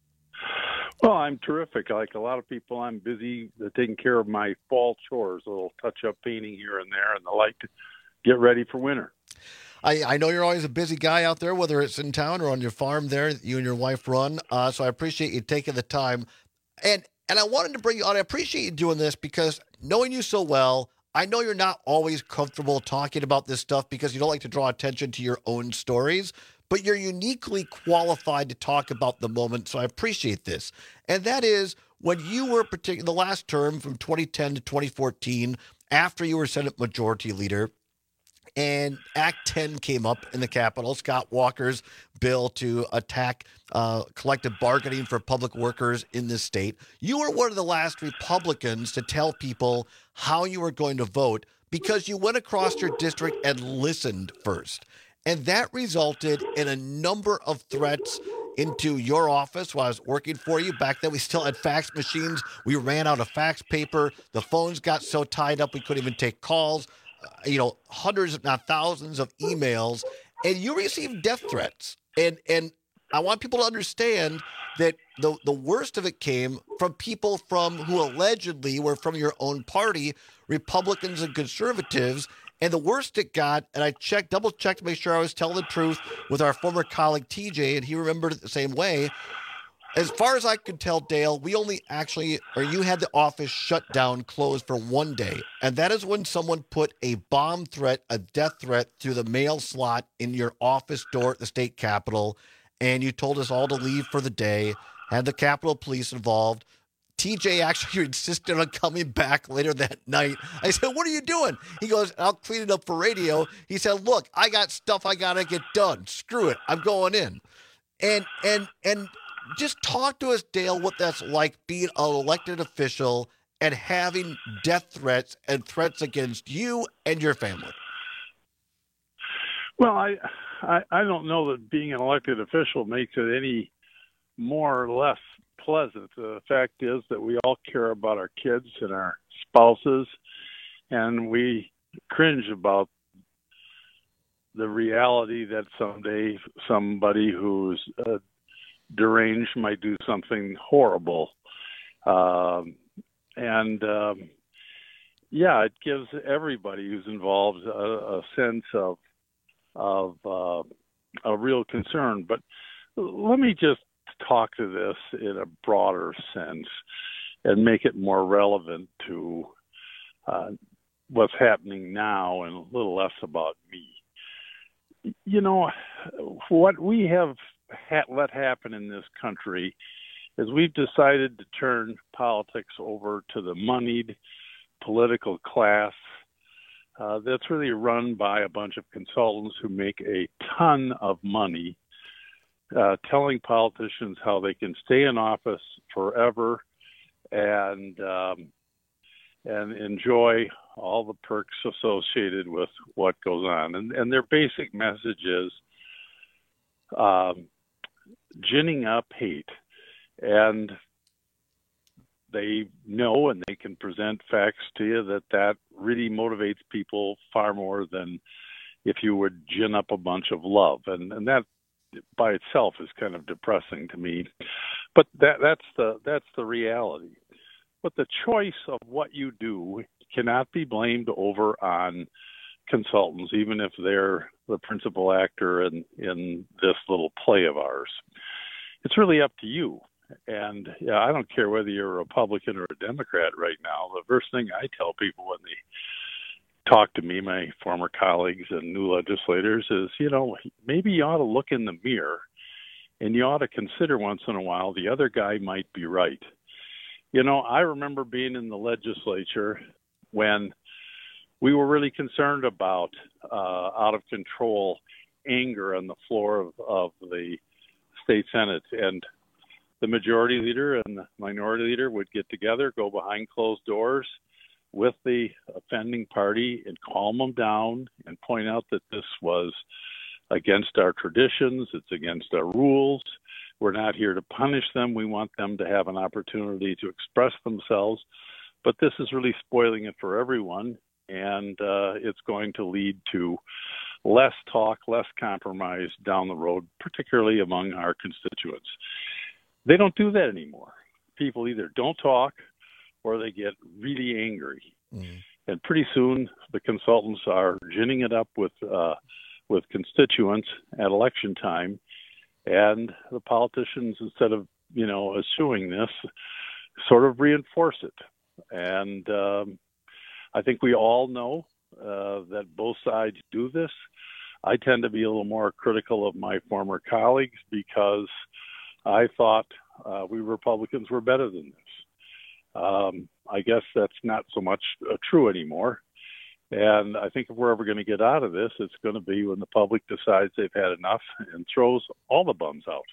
Well, I'm terrific. Like a lot of people, I'm busy taking care of my fall chores, a little touch-up painting here and there, and the like to get ready for winter. I know you're always a busy guy out there, whether it's in town or on your farm there that you and your wife run. So I appreciate you taking the time. And I wanted to bring you on. I appreciate you doing this because knowing you so well, I know you're not always comfortable talking about this stuff because you don't like to draw attention to your own stories, but you're uniquely qualified to talk about the moment. So I appreciate this. And that is when you were the last term from 2010 to 2014, after you were Senate Majority Leader, and Act 10 came up in the Capitol, Scott Walker's bill to attack collective bargaining for public workers in this state. You were one of the last Republicans to tell people how you were going to vote because you went across your district and listened first. And that resulted in a number of threats into your office while I was working for you. Back then, we still had fax machines. We ran out of fax paper. The phones got so tied up we couldn't even take calls. Hundreds, if not thousands of emails, and you received death threats. And I want people to understand that the worst of it came from people who allegedly were from your own party, Republicans and conservatives. And the worst it got, and I double checked to make sure I was telling the truth with our former colleague TJ, and he remembered it the same way. As far as I could tell, Dale, you had the office shut down, closed for one day. And that is when someone put a bomb threat, a death threat through the mail slot in your office door at the state capitol. And you told us all to leave for the day, had the Capitol Police involved. TJ actually insisted on coming back later that night. I said, "What are you doing?" He goes, "I'll clean it up for radio." He said, "Look, I got stuff I got to get done. Screw it. I'm going in." And just talk to us, Dale, what that's like being an elected official and having death threats and threats against you and your family. Well, I don't know that being an elected official makes it any more or less pleasant. The fact is that we all care about our kids and our spouses, and we cringe about the reality that someday somebody who's deranged might do something horrible. It gives everybody who's involved a sense of a real concern. But let me just talk to this in a broader sense and make it more relevant to what's happening now and a little less about me. What we have let happen in this country is we've decided to turn politics over to the moneyed political class that's really run by a bunch of consultants who make a ton of money telling politicians how they can stay in office forever and and enjoy all the perks associated with what goes on. And their basic message is ginning up hate. And they know, and they can present facts to you that really motivates people far more than if you would gin up a bunch of love. And that by itself is kind of depressing to me. But that's the reality. But the choice of what you do cannot be blamed over on consultants, even if they're the principal actor in this little play of ours. It's really up to you. And I don't care whether you're a Republican or a Democrat right now. The first thing I tell people when they talk to me, my former colleagues and new legislators, is, maybe you ought to look in the mirror and you ought to consider once in a while the other guy might be right. I remember being in the legislature when we were really concerned about out of control anger on the floor of the state Senate. And the majority leader and the minority leader would get together, go behind closed doors with the offending party and calm them down and point out that this was against our traditions, it's against our rules. We're not here to punish them. We want them to have an opportunity to express themselves. But this is really spoiling it for everyone, and it's going to lead to less talk, less compromise down the road, particularly among our constituents. They don't do that anymore. People either don't talk or they get really angry. And pretty soon the consultants are ginning it up with constituents at election time. And the politicians, instead of, eschewing this, sort of reinforce it. And I think we all know that both sides do this. I tend to be a little more critical of my former colleagues because I thought we Republicans were better than this. I guess that's not so much true anymore. And I think if we're ever going to get out of this, it's going to be when the public decides they've had enough and throws all the bums out.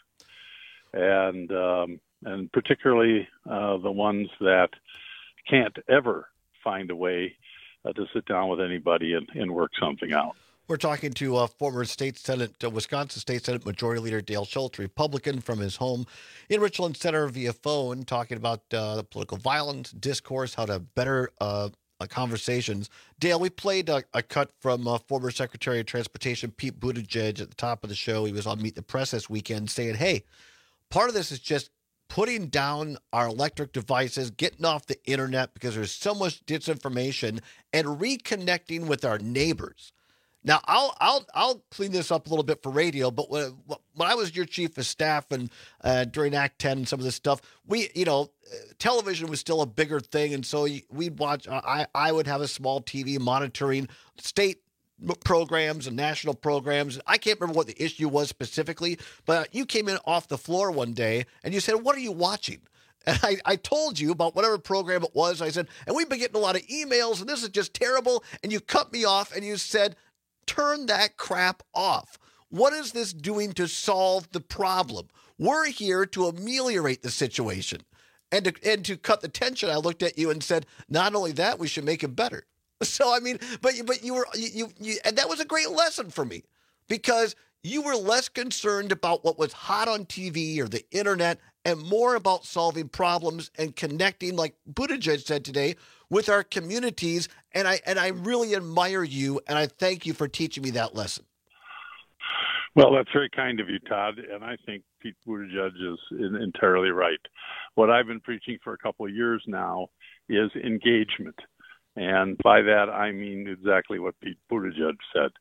And particularly the ones that can't ever find a way to sit down with anybody and work something out. We're talking to former Wisconsin State Senate Majority Leader Dale Schultz, Republican, from his home in Richland Center via phone, talking about the political violence, discourse, how to better conversations. Dale, we played a cut from former Secretary of Transportation Pete Buttigieg at the top of the show. He was on Meet the Press this weekend saying, hey, part of this is just putting down our electric devices, getting off the internet because there's so much disinformation, and reconnecting with our neighbors. Now, I'll clean this up a little bit for radio, but when I was your chief of staff and during Act 10 and some of this stuff, television was still a bigger thing, and so we'd watch. I would have a small TV monitoring state programs and national programs. I can't remember what the issue was specifically, but you came in off the floor one day and you said, "What are you watching?" And I told you about whatever program it was. I said, and we've been getting a lot of emails, and this is just terrible. And you cut me off and you said, turn that crap off. What is this doing to solve the problem? We're here to ameliorate the situation. And to cut the tension, I looked at you and said, not only that, we should make it better. So, I mean, but you were, and that was a great lesson for me because you were less concerned about what was hot on TV or the internet and more about solving problems and connecting, like Buttigieg said today, with our communities. And I really admire you, and I thank you for teaching me that lesson. Well, that's very kind of you, Todd, and I think Pete Buttigieg is entirely right. What I've been preaching for a couple of years now is engagement, and by that I mean exactly what Pete Buttigieg said.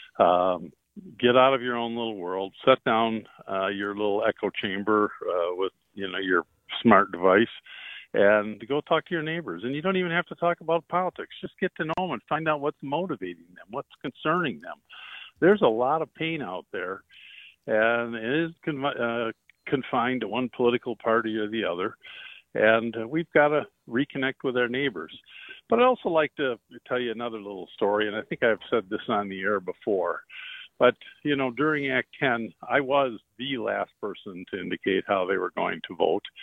Get out of your own little world, set down your little echo chamber with your smart device, and go talk to your neighbors. And you don't even have to talk about politics. Just get to know them and find out what's motivating them, what's concerning them. There's a lot of pain out there, and it is confined to one political party or the other. And we've got to reconnect with our neighbors. But I'd also like to tell you another little story, and I think I've said this on the air before. But, during Act 10, I was the last person to indicate how they were going to vote.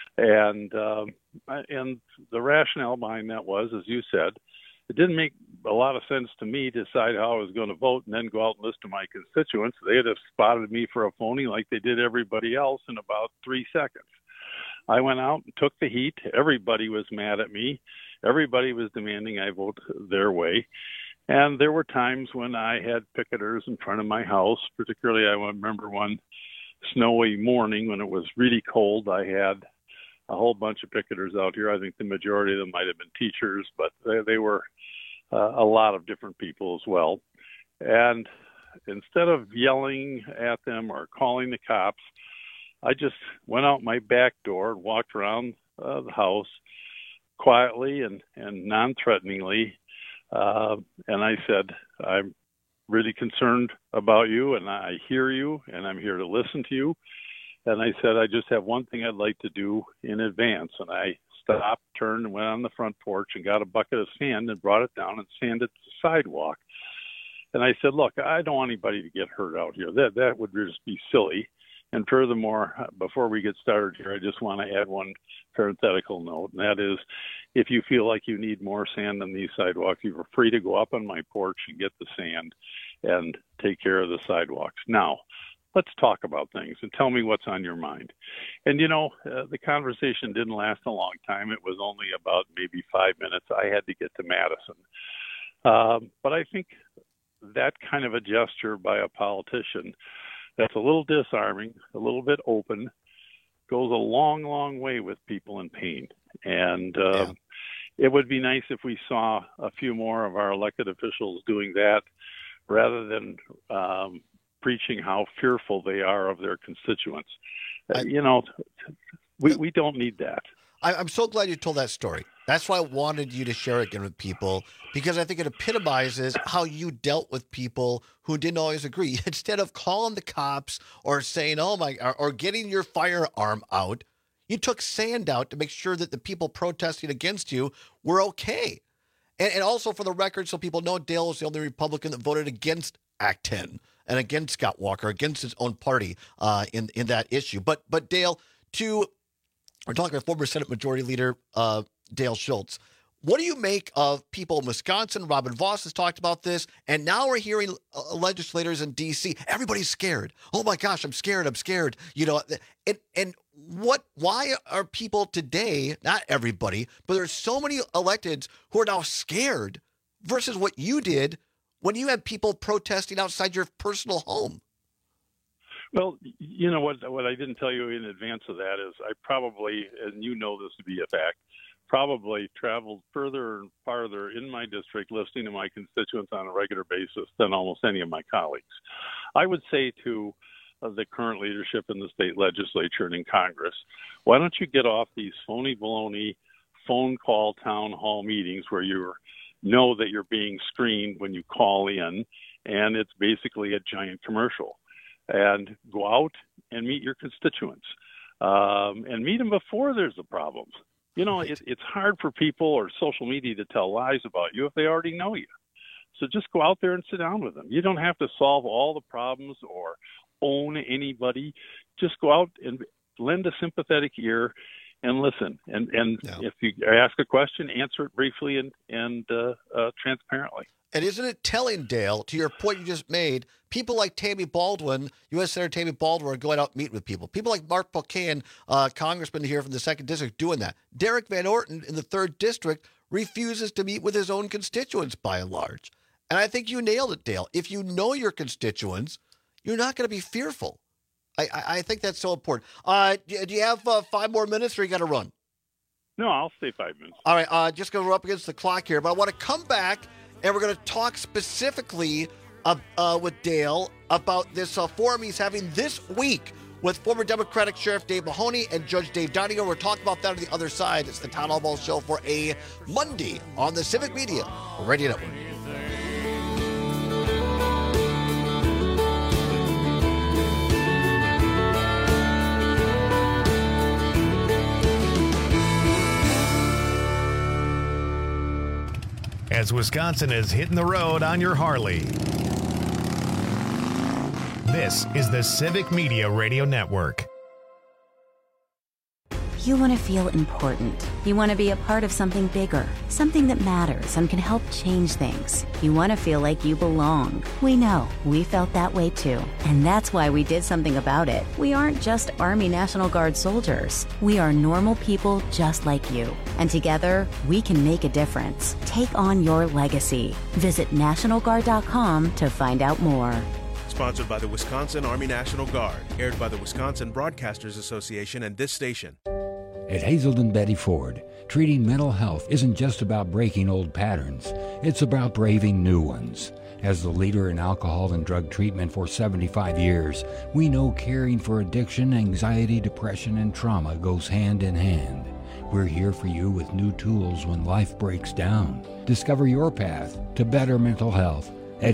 And the rationale behind that was, as you said, it didn't make a lot of sense to me to decide how I was going to vote and then go out and list to my constituents. They'd have spotted me for a phony like they did everybody else in about 3 seconds. I went out and took the heat. Everybody was mad at me. Everybody was demanding I vote their way. And there were times when I had picketers in front of my house, particularly I remember one snowy morning when it was really cold. I had a whole bunch of picketers out here. I think the majority of them might have been teachers, but they were a lot of different people as well. And instead of yelling at them or calling the cops, I just went out my back door and walked around the house quietly and non-threateningly. And I said, I'm really concerned about you, and I hear you, and I'm here to listen to you. And I said, I just have one thing I'd like to do in advance. And I stopped, turned, and went on the front porch and got a bucket of sand and brought it down and sanded the sidewalk. And I said, look, I don't want anybody to get hurt out here. That would just be silly. And furthermore, before we get started here, I just want to add one parenthetical note, and that is, if you feel like you need more sand on these sidewalks, you're free to go up on my porch and get the sand and take care of the sidewalks. Now, let's talk about things and tell me what's on your mind. And, the conversation didn't last a long time. It was only about maybe 5 minutes. I had to get to Madison. But I think that kind of a gesture by a politician that's a little disarming, a little bit open, goes a long, long way with people in pain. And it would be nice if we saw a few more of our elected officials doing that rather than preaching how fearful they are of their constituents. We don't need that. I'm so glad you told that story. That's why I wanted you to share it again with people, because I think it epitomizes how you dealt with people who didn't always agree. Instead of calling the cops or saying, or getting your firearm out, you took sand out to make sure that the people protesting against you were okay. And also for the record, so people know, Dale was the only Republican that voted against Act 10 and against Scott Walker, against his own party in that issue. But Dale, we're talking about former Senate Majority Leader Dale Schultz. What do you make of people in Wisconsin? Robin Vos has talked about this, and now we're hearing legislators in D.C. Everybody's scared. Oh my gosh, I'm scared. And why are people today, not everybody, but there's so many electeds who are now scared versus what you did when you had people protesting outside your personal home? Well, you know what I didn't tell you in advance of that is I probably, and you know this to be a fact, probably traveled further and farther in my district listening to my constituents on a regular basis than almost any of my colleagues. I would say to the current leadership in the state legislature and in Congress, why don't you get off these phony baloney phone call town hall meetings where you know that you're being screened when you call in, and it's basically a giant commercial. And go out and meet your constituents and meet them before there's a problem. It's hard for people or social media to tell lies about you if they already know you. So just go out there and sit down with them. You don't have to solve all the problems or own anybody. Just go out and lend a sympathetic ear and listen. And if you ask a question, answer it briefly and transparently. And isn't it telling, Dale, to your point you just made, people like Tammy Baldwin, U.S. Senator Tammy Baldwin, are going out and meet with people. People like Mark Pocan, congressman here from the 2nd District, doing that. Derek Van Orton in the 3rd District refuses to meet with his own constituents by and large. And I think you nailed it, Dale. If you know your constituents, you're not going to be fearful. I think that's so important. Do you have 5 more minutes or you got to run? No, I'll stay 5 minutes. All right, just going to up against the clock here, but I want to come back and we're going to talk specifically with Dale about this forum he's having this week with former Democratic Sheriff Dave Mahoney and Judge Dave Donninger. We're talking about that on the other side. It's the Town Hall Ball Show for a Monday on the Civic Media Radio Network. As Wisconsin is hitting the road on your Harley. This is the Civic Media Radio Network. You want to feel important. You want to be a part of something bigger, something that matters and can help change things. You want to feel like you belong. We know. We felt that way too. And that's why we did something about it. We aren't just Army National Guard soldiers. We are normal people just like you. And together, we can make a difference. Take on your legacy. Visit NationalGuard.com to find out more. Sponsored by the Wisconsin Army National Guard. Aired by the Wisconsin Broadcasters Association and this station. At Hazelden Betty Ford, treating mental health isn't just about breaking old patterns. It's about braving new ones. As the leader in alcohol and drug treatment for 75 years, we know caring for addiction, anxiety, depression, and trauma goes hand in hand. We're here for you with new tools when life breaks down. Discover your path to better mental health at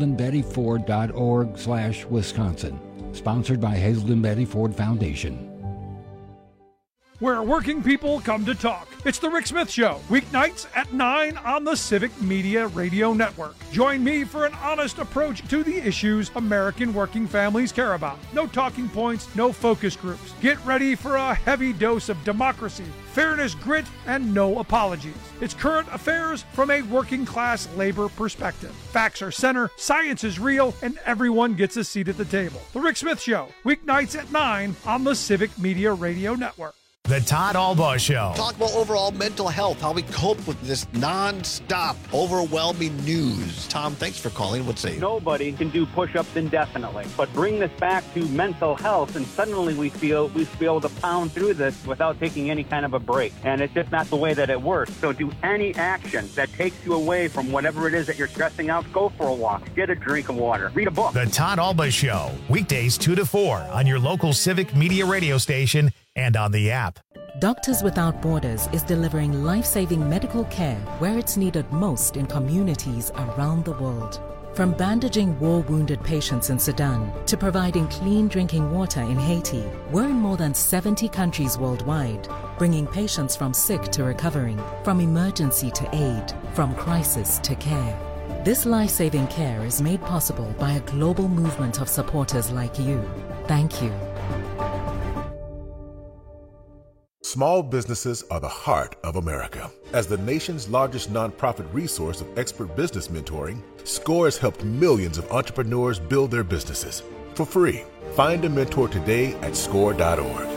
hazeldenbettyford.org/Wisconsin. Sponsored by Hazelden Betty Ford Foundation. Where working people come to talk. It's The Rick Smith Show, weeknights at 9 on the Civic Media Radio Network. Join me for an honest approach to the issues American working families care about. No talking points, no focus groups. Get ready for a heavy dose of democracy, fairness, grit, and no apologies. It's current affairs from a working class labor perspective. Facts are center, science is real, and everyone gets a seat at the table. The Rick Smith Show, weeknights at 9 on the Civic Media Radio Network. The Todd Albaugh Show. Talk about overall mental health, how we cope with this non-stop, overwhelming news. Tom, thanks for calling. What's say? Nobody can do push-ups indefinitely, but bring this back to mental health, and suddenly we feel we should be able to pound through this without taking any kind of a break. And it's just not the way that it works. So do any action that takes you away from whatever it is that you're stressing out. Go for a walk, get a drink of water, read a book. The Todd Albaugh Show, weekdays 2 to 4 on your local Civic Media radio station and on the app. Doctors Without Borders is delivering life-saving medical care where it's needed most in communities around the world. From bandaging war-wounded patients in Sudan to providing clean drinking water in Haiti, we're in more than 70 countries worldwide, bringing patients from sick to recovering, from emergency to aid, from crisis to care. This life-saving care is made possible by a global movement of supporters like you. Thank you. Small businesses are the heart of America. As the nation's largest nonprofit resource of expert business mentoring, SCORE has helped millions of entrepreneurs build their businesses for free. Find a mentor today at SCORE.org.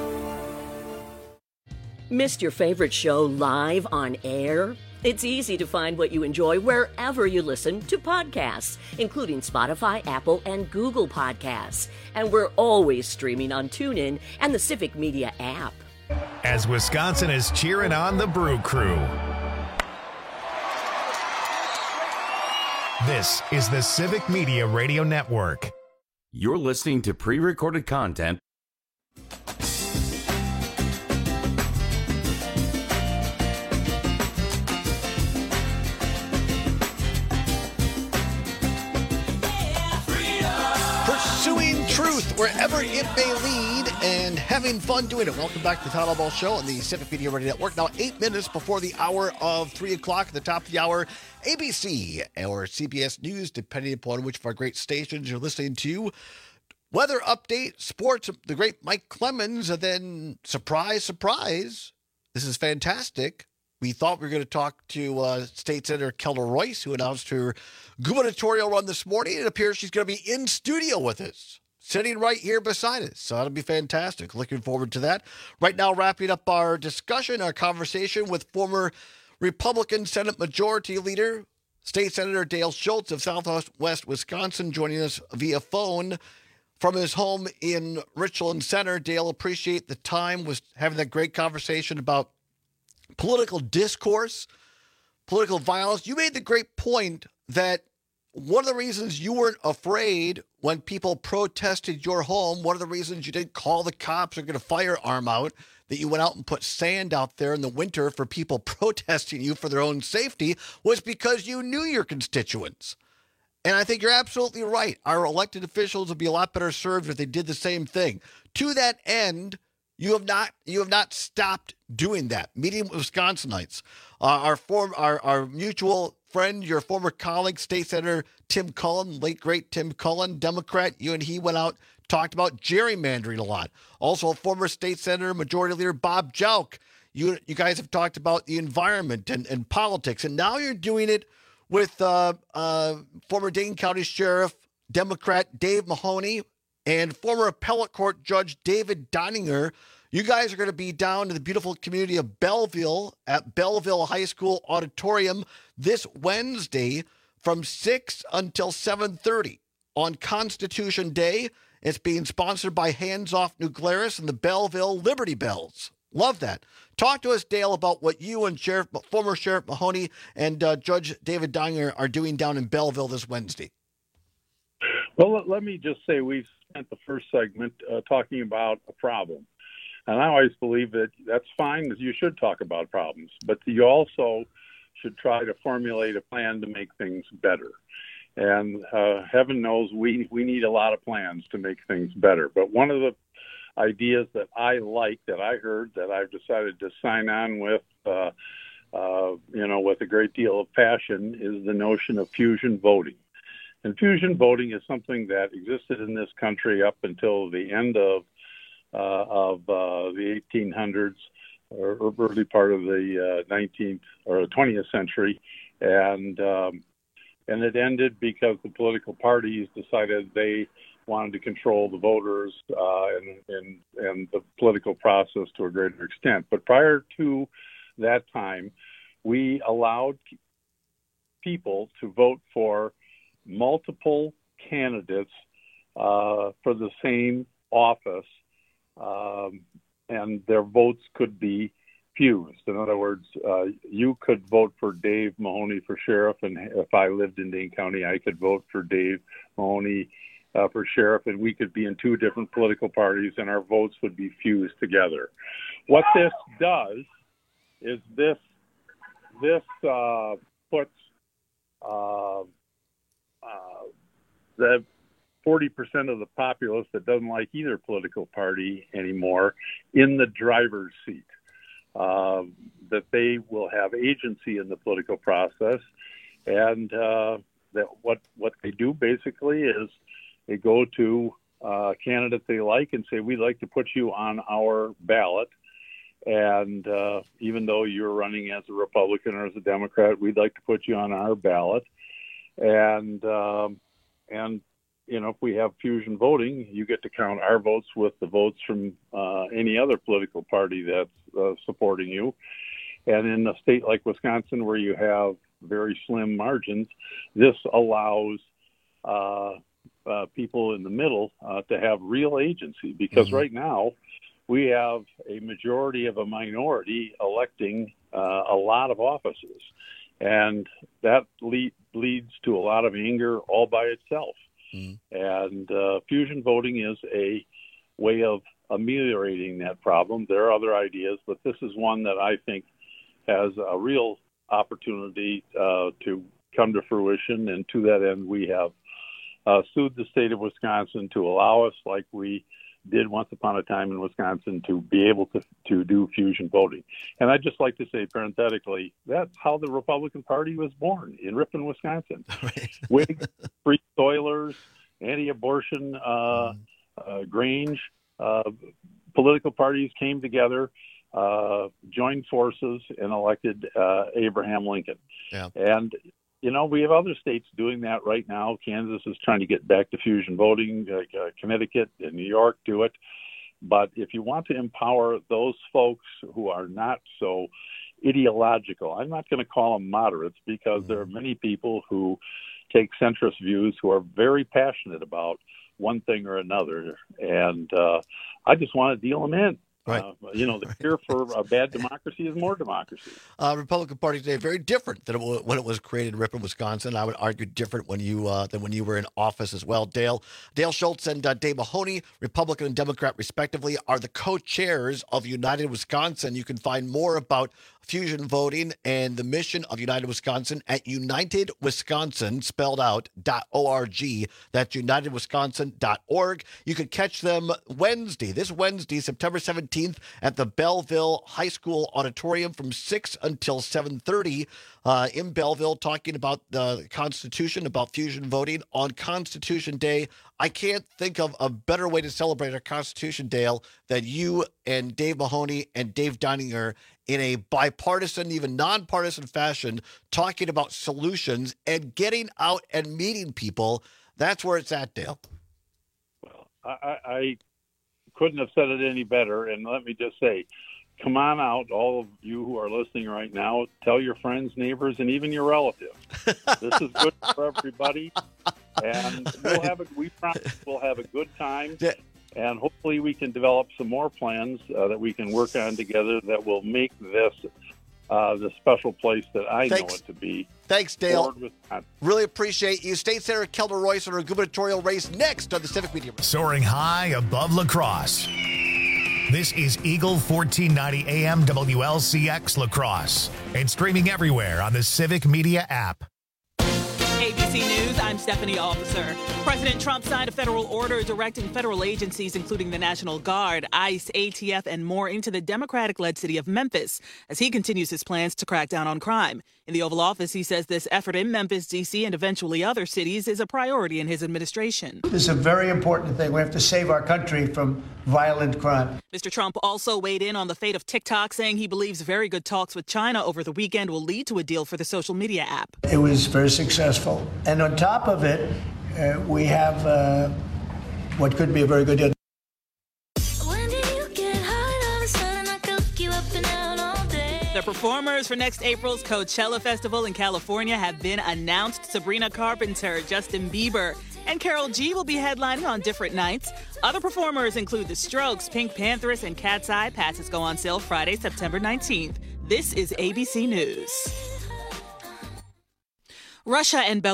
Missed your favorite show live on air? It's easy to find what you enjoy wherever you listen to podcasts, including Spotify, Apple, and Google Podcasts. And we're always streaming on TuneIn and the Civic Media app. As Wisconsin is cheering on the Brew Crew. This is the Civic Media Radio Network. You're listening to pre-recorded content. Pursuing truth wherever it may lead and having fun doing it. Welcome back to the Todd Albaugh Show on the Civic Media Radio Network. Now 8 minutes before the hour of 3 o'clock at the top of the hour, ABC or CBS News, depending upon which of our great stations you're listening to. Weather update, sports, the great Mike Clemens, and then surprise, surprise, this is fantastic. We thought we were going to talk to State Senator Kelda Royce, who announced her gubernatorial run this morning. It appears she's going to be in studio with us, sitting right here beside us. So that'll be fantastic. Looking forward to that. Right now, wrapping up our discussion, our conversation with former Republican Senate Majority Leader, State Senator Dale Schultz of Southwest Wisconsin, joining us via phone from his home in Richland Center. Dale, appreciate the time, was having that great conversation about political discourse, political violence. You made the great point that one of the reasons you weren't afraid when people protested your home, one of the reasons you didn't call the cops or get a firearm out, that you went out and put sand out there in the winter for people protesting you for their own safety, was because you knew your constituents. And I think you're absolutely right. Our elected officials would be a lot better served if they did the same thing. To that end, you have not stopped doing that. Meeting with Wisconsinites. Our mutual friend, your former colleague, State Senator Tim Cullen, late great Tim Cullen, Democrat. You and he went out talked about gerrymandering a lot. Also, former state senator, Majority Leader Bob Jauch. You guys have talked about the environment and politics, and now you're doing it with former Dane County Sheriff, Democrat Dave Mahoney, and former appellate court judge David Deininger. You guys are going to be down in the beautiful community of Belleville at Belleville High School Auditorium this Wednesday from 6 until 7:30 on Constitution Day. It's being sponsored by Hands Off New Glarus and the Belleville Liberty Bells. Love that. Talk to us, Dale, about what you and former Sheriff Mahoney and Judge David Deininger are doing down in Belleville this Wednesday. Well, let me just say we've spent the first segment talking about a problem. And I always believe that that's fine, that you should talk about problems, but you also should try to formulate a plan to make things better. And heaven knows we need a lot of plans to make things better. But one of the ideas that I like, that I heard, that I've decided to sign on with, with a great deal of passion, is the notion of fusion voting. And fusion voting is something that existed in this country up until the end of the 1800s or early part of the 19th or 20th century, and it ended because the political parties decided they wanted to control the voters and the political process to a greater extent. But prior to that time, we allowed people to vote for multiple candidates for the same office, and their votes could be fused. In other words, you could vote for Dave Mahoney for sheriff, and if I lived in Dane County, I could vote for Dave Mahoney for sheriff, and we could be in two different political parties, and our votes would be fused together. What this does is this puts the 40% of the populace that doesn't like either political party anymore in the driver's seat, that they will have agency in the political process, and that what they do basically is they go to a candidate they like and say, we'd like to put you on our ballot, and even though you're running as a Republican or as a Democrat, we'd like to put you on our ballot, and if we have fusion voting, you get to count our votes with the votes from any other political party that's supporting you. And in a state like Wisconsin, where you have very slim margins, this allows people in the middle to have real agency. Because right now, we have a majority of a minority electing a lot of offices. And that leads to a lot of anger all by itself. And fusion voting is a way of ameliorating that problem. There are other ideas, but this is one that I think has a real opportunity to come to fruition. And to that end, we have sued the state of Wisconsin to allow us, like we did once upon a time in Wisconsin, to be able to do fusion voting. And I'd just like to say parenthetically, that's how the Republican Party was born, in Ripon, Wisconsin. Whigs, Free Soilers, anti-abortion, Grange, political parties came together, joined forces, and elected Abraham Lincoln. Yeah. And we have other states doing that right now. Kansas is trying to get back to fusion voting. Connecticut and New York do it. But if you want to empower those folks who are not so ideological, I'm not going to call them moderates, because there are many people who take centrist views who are very passionate about one thing or another. And I just want to deal them in. Right. The cure for a bad democracy is more democracy. Republican Party today very different than when it was created in Ripon, Wisconsin. I would argue different when you than when you were in office as well. Dale Schultz and Dave Mahoney, Republican and Democrat respectively, are the co-chairs of United Wisconsin. You can find more about fusion voting and the mission of United Wisconsin at UnitedWisconsin, spelled out, .org. That's UnitedWisconsin.org. You can catch them this Wednesday, September 17th, at the Belleville High School Auditorium from 6 until 7:30. in Belleville talking about the Constitution, about fusion voting on Constitution Day. I can't think of a better way to celebrate our Constitution, Dale, than you and Dave Mahoney and Dave Deininger in a bipartisan, even nonpartisan fashion, talking about solutions and getting out and meeting people. That's where it's at, Dale. Well, I couldn't have said it any better. And let me just say, come on out, all of you who are listening right now. Tell your friends, neighbors, and even your relatives. This is good for everybody, and we promise we'll have a good time. And hopefully, we can develop some more plans that we can work on together that will make this the special place that I know it to be. Thanks, Dale. Really appreciate you. State Senator Kelda Royce in her gubernatorial race next on the Civic Media. Soaring high above La Crosse. This is Eagle 1490 AM WLCX La Crosse and streaming everywhere on the Civic Media app. ABC News, I'm Stephanie Officer. President Trump signed a federal order directing federal agencies, including the National Guard, ICE, ATF, and more into the Democratic-led city of Memphis as he continues his plans to crack down on crime. In the Oval Office, he says this effort in Memphis, D.C., and eventually other cities is a priority in his administration. This is a very important thing. We have to save our country from violent crime. Mr. Trump also weighed in on the fate of TikTok, saying he believes very good talks with China over the weekend will lead to a deal for the social media app. It was very successful. And on top of it, we have what could be a very good deal. The performers for next April's Coachella Festival in California have been announced. Sabrina Carpenter, Justin Bieber, and Karol G will be headlining on different nights. Other performers include The Strokes, Pink Panthers, and Cat's Eye. Passes go on sale Friday, September 19th. This is ABC News. Russia and Belarus